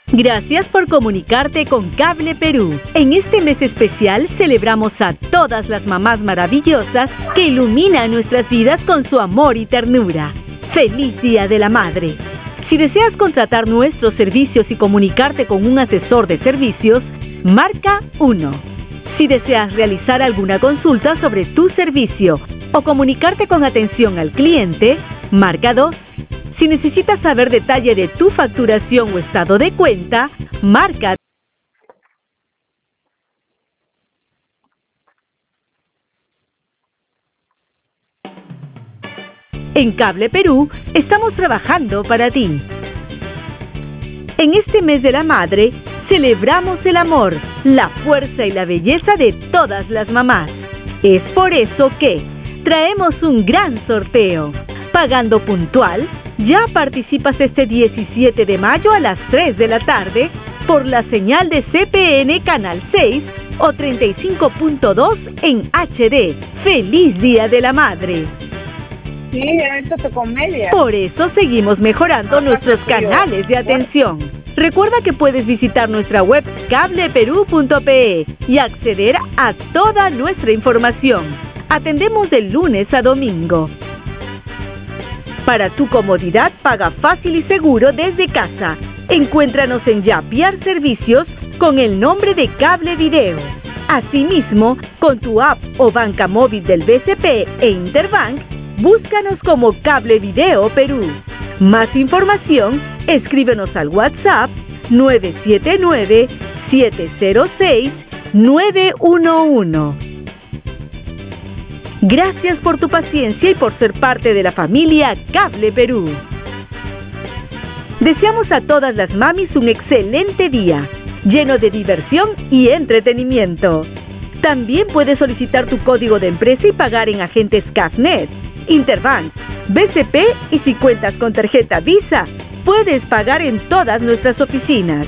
Gracias por comunicarte con Cable Perú. En este mes especial celebramos a todas las mamás maravillosas que iluminan nuestras vidas con su amor y ternura. ¡Feliz Día de la Madre! Si deseas contratar nuestros servicios y comunicarte con un asesor de servicios, marca 1. Si deseas realizar alguna consulta sobre tu servicio o comunicarte con atención al cliente, marca 2. Si necesitas saber detalle de tu facturación o estado de cuenta, marca. En Cable Perú estamos trabajando para ti. En este mes de la madre, celebramos el amor, la fuerza y la belleza de todas las mamás. Es por eso que traemos un gran sorteo. Pagando puntual, ya participas este 17 de mayo a las 3 de la tarde por la señal de CPN Canal 6 o 35.2 en HD. ¡Feliz Día de la Madre! Sí, esto es comedia. Por eso seguimos mejorando nuestros canales de atención. Recuerda que puedes visitar nuestra web cableperú.pe y acceder a toda nuestra información. Atendemos de lunes a domingo. Para tu comodidad, paga fácil y seguro desde casa. Encuéntranos en Yapiar Servicios con el nombre de Cable Video. Asimismo, con tu app o banca móvil del BCP e Interbank, búscanos como Cable Video Perú. Más información, escríbenos al WhatsApp 979-706-911. Gracias por tu paciencia y por ser parte de la familia Cable Perú. Deseamos a todas las mamis un excelente día, lleno de diversión y entretenimiento. También puedes solicitar tu código de empresa y pagar en agentes CAFNet, Interbank, BCP y si cuentas con tarjeta Visa, puedes pagar en todas nuestras oficinas.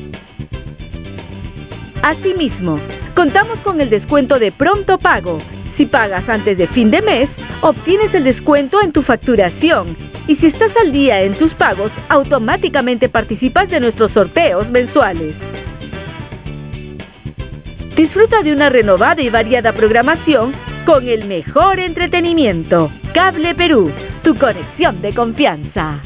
Asimismo, contamos con el descuento de Pronto Pago. Si pagas antes de fin de mes, obtienes el descuento en tu facturación. Y si estás al día en tus pagos, automáticamente participas de nuestros sorteos mensuales. Disfruta de una renovada y variada programación con el mejor entretenimiento. Cable Perú, tu conexión de confianza.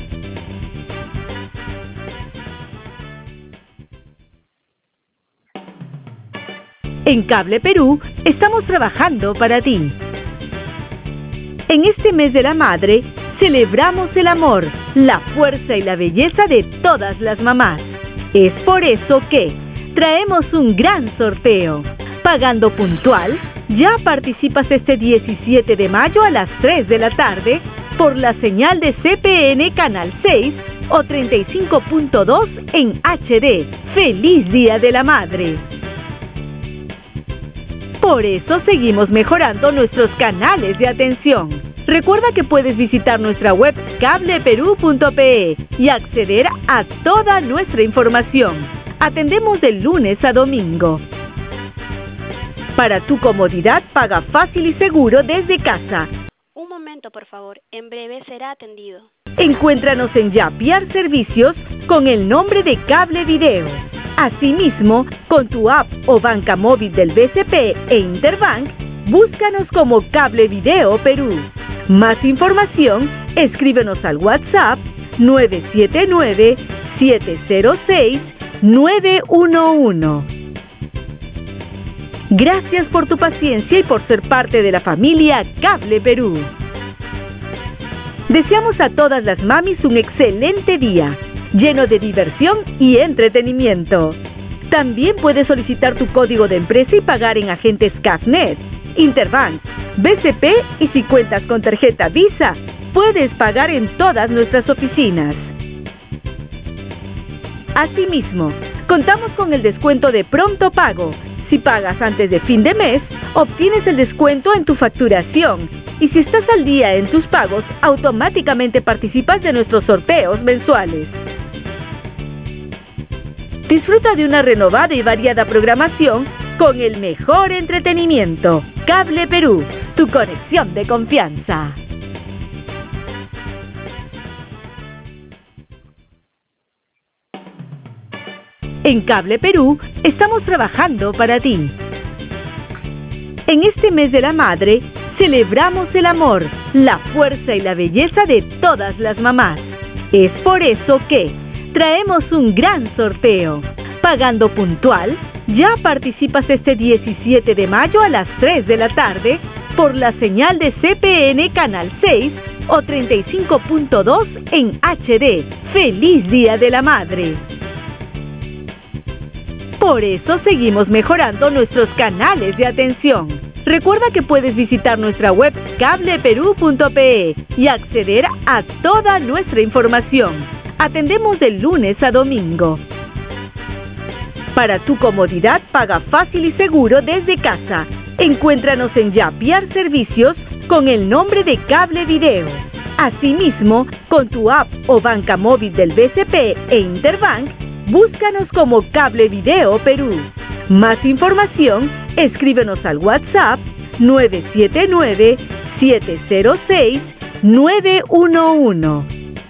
En Cable Perú estamos trabajando para ti. En este mes de la madre, celebramos el amor, la fuerza y la belleza de todas las mamás. Es por eso que traemos un gran sorteo. Pagando puntual, ya participas este 17 de mayo a las 3 de la tarde por la señal de CPN Canal 6 o 35.2 en HD. ¡Feliz Día de la Madre! Por eso seguimos mejorando nuestros canales de atención. Recuerda que puedes visitar nuestra web cableperú.pe y acceder a toda nuestra información. Atendemos de lunes a domingo. Para tu comodidad, paga fácil y seguro desde casa. Un momento, por favor. En breve será atendido. Encuéntranos en Yapiar Servicios con el nombre de Cable Video. Asimismo, con tu app o banca móvil del BCP e Interbank, búscanos como Cable Video Perú. Más información, escríbenos al WhatsApp 979-706-911. Gracias por tu paciencia y por ser parte de la familia Cable Perú. Deseamos a todas las mamis un excelente día, lleno de diversión y entretenimiento. También puedes solicitar tu código de empresa y pagar en agentes CAFNet, Interbank, BCP y si cuentas con tarjeta Visa, puedes pagar en todas nuestras oficinas. Asimismo, contamos con el descuento de Pronto Pago. Si pagas antes de fin de mes, obtienes el descuento en tu facturación. Y si estás al día en tus pagos, automáticamente participas de nuestros sorteos mensuales. Disfruta de una renovada y variada programación con el mejor entretenimiento. Cable Perú, tu conexión de confianza. En Cable Perú estamos trabajando para ti. En este mes de la madre, celebramos el amor, la fuerza y la belleza de todas las mamás. Es por eso que traemos un gran sorteo. Pagando puntual, ya participas este 17 de mayo a las 3 de la tarde por la señal de CPN Canal 6 o 35.2 en HD. ¡Feliz Día de la Madre! Por eso seguimos mejorando nuestros canales de atención. Recuerda que puedes visitar nuestra web cableperú.pe y acceder a toda nuestra información. Atendemos de lunes a domingo. Para tu comodidad, paga fácil y seguro desde casa. Encuéntranos en Yapiar Servicios con el nombre de Cable Video. Asimismo, con tu app o banca móvil del BCP e Interbank, búscanos como Cable Video Perú. Más información, escríbenos al WhatsApp 979-706-911.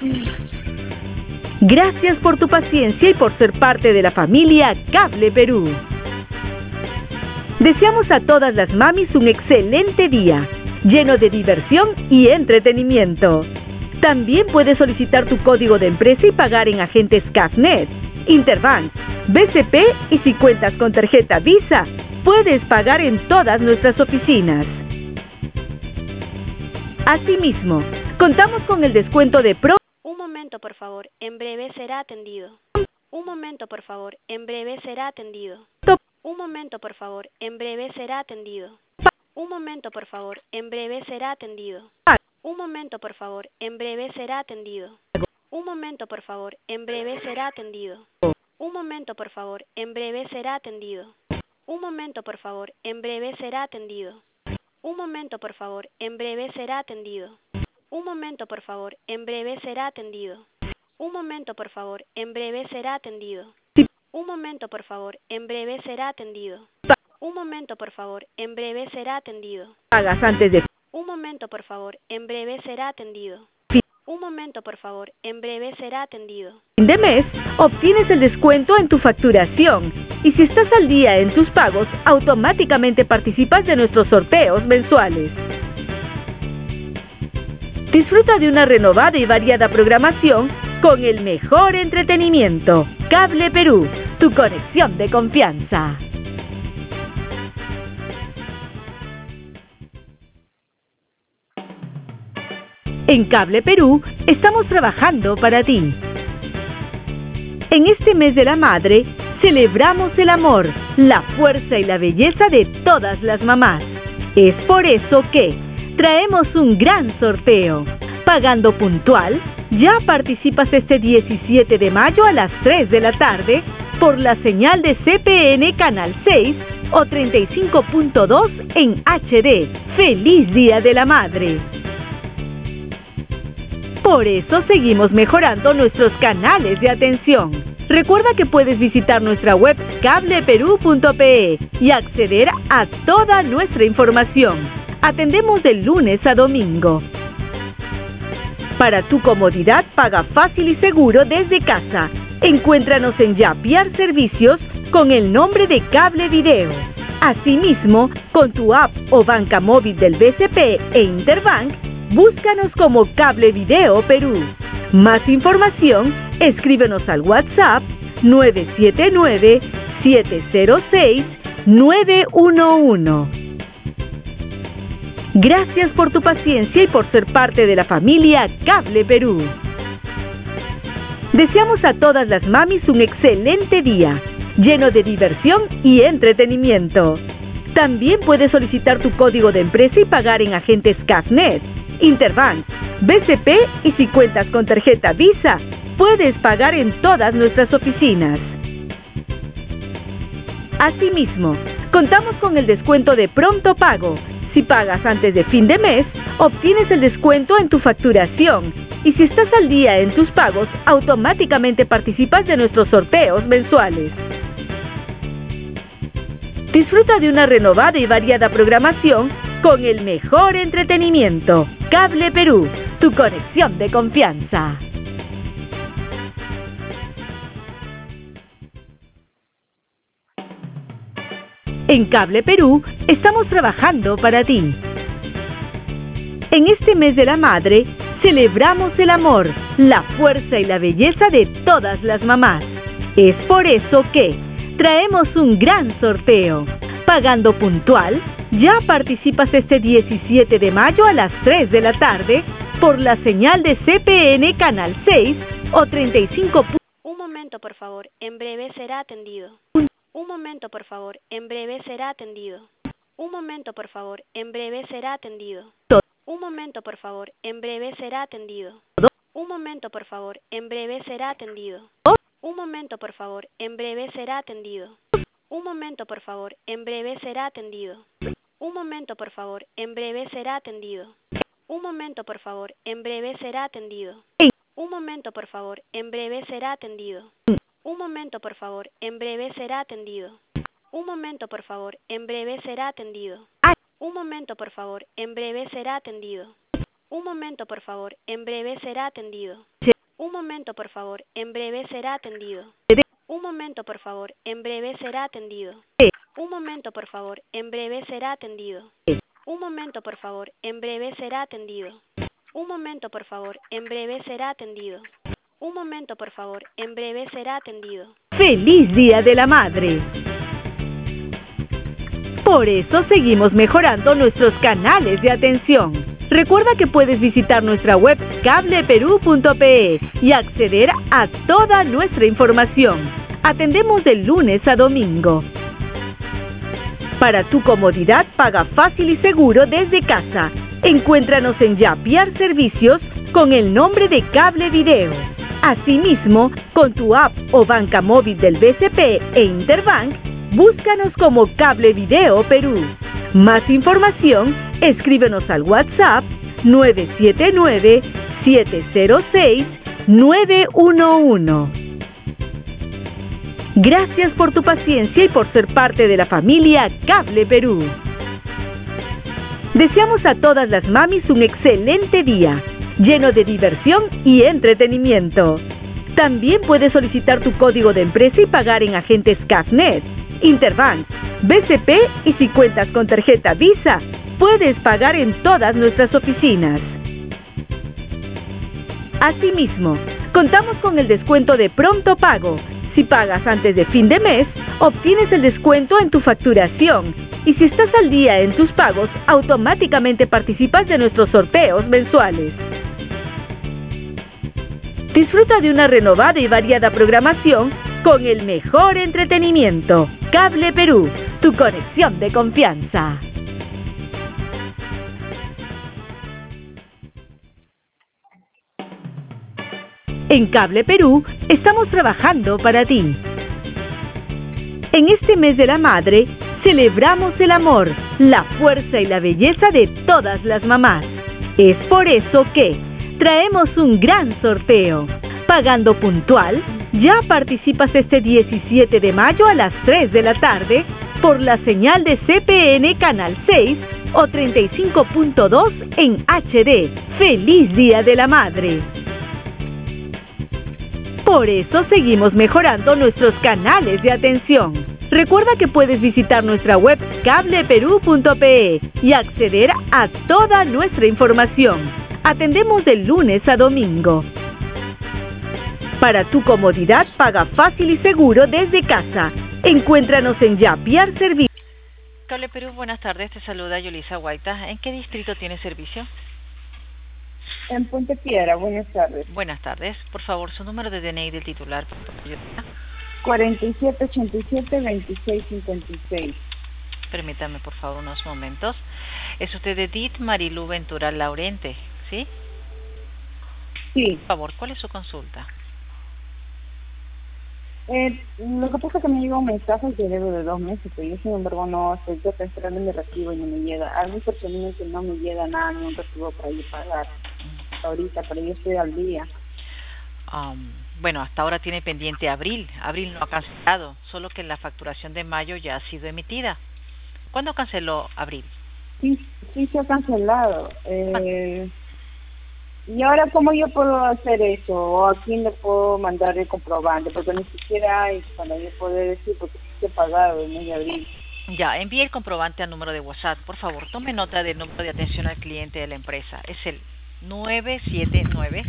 Gracias por tu paciencia y por ser parte de la familia Cable Perú. Deseamos a todas las mamis un excelente día, lleno de diversión y entretenimiento. También puedes solicitar tu código de empresa y pagar en agentes CAFNet, Interbank, BCP y si cuentas con tarjeta Visa, puedes pagar en todas nuestras oficinas. Asimismo, contamos con el descuento de Un momento, por favor. En breve será atendido. Un momento, por favor. En breve será atendido. Un momento, por favor. En breve será atendido. Un momento, por favor. En breve será atendido. Un momento, por favor. En breve será atendido. Un momento, por favor. En breve será atendido. Un momento, por favor. En breve será atendido. Un momento, por favor. En breve será atendido. Un momento, por favor. En breve será atendido. Un momento, por favor. En breve será atendido. Un momento, por favor. En breve será atendido. Un momento, por favor. En breve será atendido. Un momento, por favor. En breve será atendido. Pagas antes de Un momento, por favor. En breve será atendido. Un momento, por favor. En breve será atendido. fin de mes, obtienes el descuento en tu facturación. Y si estás al día en tus pagos, automáticamente participas de nuestros sorteos mensuales. Disfruta de una renovada y variada programación con el mejor entretenimiento. Cable Perú, tu conexión de confianza. En Cable Perú estamos trabajando para ti. En este mes de la madre, celebramos el amor, la fuerza y la belleza de todas las mamás. Es por eso que traemos un gran sorteo. Pagando puntual, ya participas este 17 de mayo a las 3 de la tarde por la señal de CPN Canal 6 o 35.2 en HD. ¡Feliz Día de la Madre! Por eso seguimos mejorando nuestros canales de atención. Recuerda que puedes visitar nuestra web cableperú.pe y acceder a toda nuestra información. Atendemos de lunes a domingo. Para tu comodidad, paga fácil y seguro desde casa. Encuéntranos en Yapiar Servicios con el nombre de Cable Video. Asimismo, con tu app o banca móvil del BCP e Interbank, búscanos como Cable Video Perú. Más información, escríbenos al WhatsApp 979-706-911. Gracias por tu paciencia y por ser parte de la familia Cable Perú. Deseamos a todas las mamis un excelente día, lleno de diversión y entretenimiento. También puedes solicitar tu código de empresa y pagar en agentes CAFNet, Interbank, BCP y si cuentas con tarjeta Visa, puedes pagar en todas nuestras oficinas. Asimismo, contamos con el descuento de pronto pago. Si pagas antes de fin de mes, obtienes el descuento en tu facturación. Y si estás al día en tus pagos, automáticamente participas de nuestros sorteos mensuales. Disfruta de una renovada y variada programación con el mejor entretenimiento. Cable Perú, tu conexión de confianza. En Cable Perú estamos trabajando para ti. En este mes de la madre, celebramos el amor, la fuerza y la belleza de todas las mamás. Es por eso que traemos un gran sorteo. Pagando puntual, ya participas este 17 de mayo a las 3 de la tarde por la señal de CPN Canal 6 o 35. Un momento, por favor. En breve será atendido. Un momento, por favor. En breve será atendido. Un momento, por favor. En breve será atendido. Un momento, por favor. En breve será atendido. Un momento, por favor. En breve será atendido. Un momento, por favor. En breve será atendido. Un momento, por favor. En breve será atendido. Un momento, por favor. En breve será atendido. Un momento, por favor. En breve será atendido. Un momento, por favor. En breve será atendido. Un momento, por favor. En breve será atendido. Un momento, por favor. En breve será atendido. Un momento, por favor. En breve será atendido. Un momento, por favor. En breve será atendido. Un momento, por favor. En breve será atendido. Un momento, por favor. En breve será atendido. Un momento, por favor. En breve será atendido. Un momento, por favor. En breve será atendido. Un momento, por favor. En breve será atendido. Un momento, por favor. En breve será atendido. ¡Feliz Día de la Madre! Por eso seguimos mejorando nuestros canales de atención. Recuerda que puedes visitar nuestra web cableperú.pe y acceder a toda nuestra información. Atendemos de lunes a domingo. Para tu comodidad, paga fácil y seguro desde casa. Encuéntranos en Yapiar Servicios con el nombre de Cable Video. Asimismo, con tu app o banca móvil del BCP e Interbank, búscanos como Cable Video Perú. Más información, escríbenos al WhatsApp 979-706-911. Gracias por tu paciencia y por ser parte de la familia Cable Perú. Deseamos a todas las mamis un excelente día, lleno de diversión y entretenimiento. También puedes solicitar tu código de empresa y pagar en agentes CAFNet, Interbank, BCP y si cuentas con tarjeta Visa, puedes pagar en todas nuestras oficinas. Asimismo, contamos con el descuento de pronto pago. Si pagas antes de fin de mes, obtienes el descuento en tu facturación. Y si estás al día en tus pagos, automáticamente participas de nuestros sorteos mensuales. Disfruta de una renovada y variada programación con el mejor entretenimiento. Cable Perú, tu conexión de confianza. En Cable Perú estamos trabajando para ti. En este mes de la madre, celebramos el amor, la fuerza y la belleza de todas las mamás. Es por eso que traemos un gran sorteo. Pagando puntual, ya participas este 17 de mayo a las 3 de la tarde por la señal de CPN Canal 6 o 35.2 en HD. ¡Feliz Día de la Madre! Por eso seguimos mejorando nuestros canales de atención. Recuerda que puedes visitar nuestra web cableperú.pe y acceder a toda nuestra información. Atendemos de lunes a domingo. Para tu comodidad, paga fácil y seguro desde casa. Encuéntranos en Yapiar Servicios. Cable Perú, buenas tardes. Te saluda Yolisa Guaita. ¿En qué distrito tiene servicio? En Puente Piedra, buenas tardes. Buenas tardes. Por favor, su número de DNI del titular. 4787-2656. Permítame, por favor, unos momentos. Es usted Edith Marilú Ventura Laurente, ¿sí? Sí. Por favor, ¿cuál es su consulta? Lo que pasa es que me llega un mensaje que debo de 2 meses, pero yo sin embargo no estoy esperando mi recibo y no me llega. A mí personalmente no me llega nada, ni un recibo para ir a pagar ahorita, pero yo estoy al día. Bueno, hasta ahora tiene pendiente abril. Abril no ha cancelado, solo que la facturación de mayo ya ha sido emitida. ¿Cuándo canceló abril? Sí se ha cancelado. ¿Y ahora cómo yo puedo hacer eso? ¿O a quién le puedo mandar el comprobante? Porque ni siquiera hay para yo poder decir, porque sí se ha pagado el mes de abril. Ya, envíe el comprobante al número de WhatsApp. Por favor, tome nota del número de atención al cliente de la empresa. Es el 979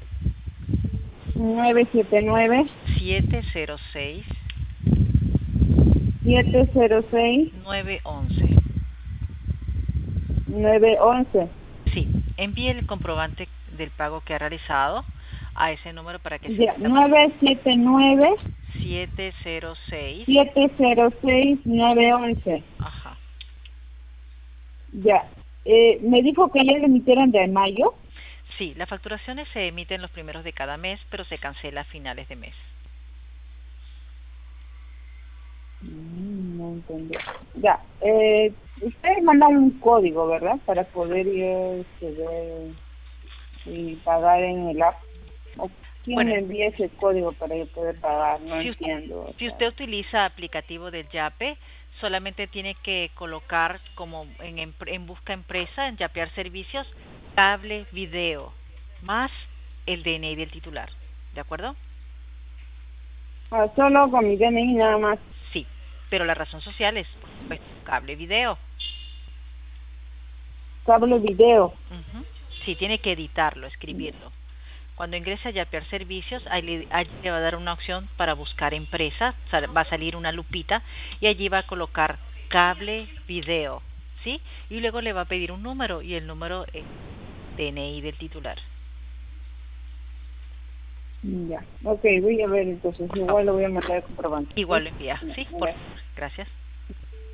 979 706 706 911. 911. Sí, envíe el comprobante del pago que ha realizado a ese número para que Ya, 979 706. 706 911. Ajá. Ya. Me dijo que ya le emitieron de mayo. Sí, las facturaciones se emiten los primeros de cada mes, pero se cancela a finales de mes. No entendí. Ya. Ustedes mandan un código, ¿verdad? Para poder ir ver y pagar en el app. ¿O quién Bueno, me envía ese código para yo poder pagar? No si entiendo. si usted utiliza aplicativo del Yape, solamente tiene que colocar como en busca empresa, en Yapear servicios, cable, video, más el DNI del titular. ¿De acuerdo? Solo con mi DNI nada más. Sí, pero la razón social es, por supuesto, cable, video. Cable video. Ujú. Sí, tiene que editarlo, escribirlo. Cuando ingrese a Yapear Servicios, allí le va a dar una opción para buscar empresa, va a salir una lupita y allí va a colocar cable, video, ¿sí? Y luego le va a pedir un número y el número es DNI del titular. Ya. Ok, voy a ver entonces. Igual lo voy a mandar el comprobante. Igual lo envía, Ya, ¿sí? gracias. Gracias.